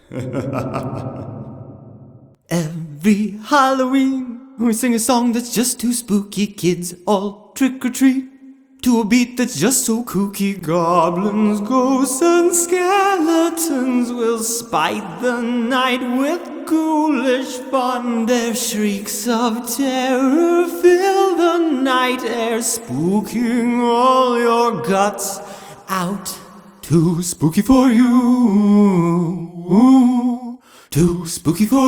Every Halloween, we sing a song that's just too spooky. Kids all trick or treat to a beat that's just so kooky. Goblins, ghosts, and skeletons will spite the night with ghoulish fun. Their shrieks of terror fill the night air, spooking all your guts out. Too spooky for you, too spooky for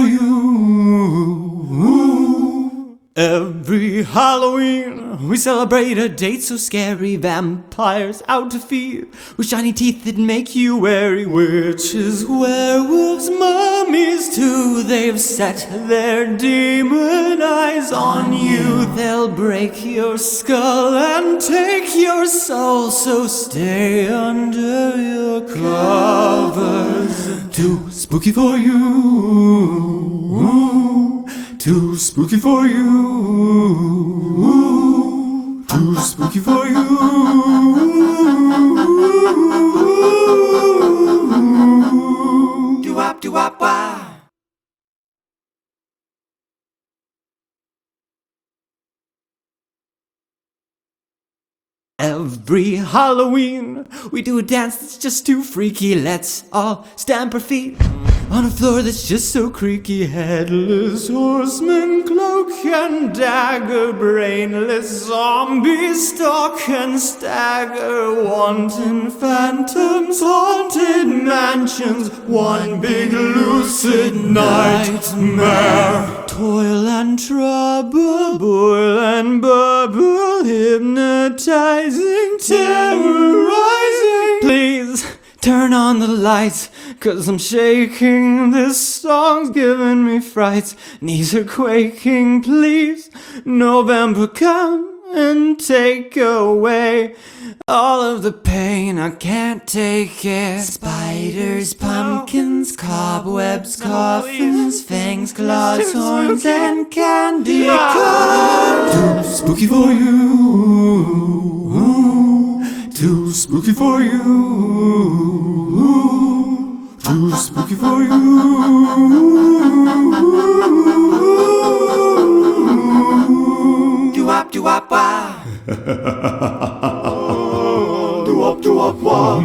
you. Every Halloween we celebrate a date so scary. Vampires out to feed with shiny teeth that make you wary. Witches, werewolves, mummies too, they've set their demon eyes on you. They'll break your skull and take your soul, so stay under your covers. Too spooky for you, too spooky for you, too spooky for you. Do-wop, do-wop, wah. Every Halloween we do a dance that's just too freaky. Let's all stamp our feet on a floor that's just so creaky. Headless horseman, cloak and dagger, brainless zombies stalk and stagger. Wanton phantoms, haunted mansions, one big lucid nightmare. Toil and trouble, boil and bubble, hypnotizing, terrorizing. Please turn on the lights, 'cause I'm shaking. This song's giving me frights. Knees are quaking. Please, November, come and take away all of the pain. I can't take it. Spiders, pumpkins, cobwebs, coffins, fangs, claws, horns, and candy corn. Too spooky for you, too spooky for you, too spooky for you. Do-wop, do-wop, wah. Do-wop, do-wop, wah.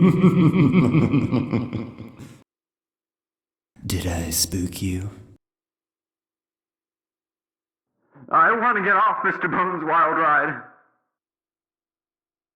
Did I spook you? I want to get off Mr. Bones' wild ride.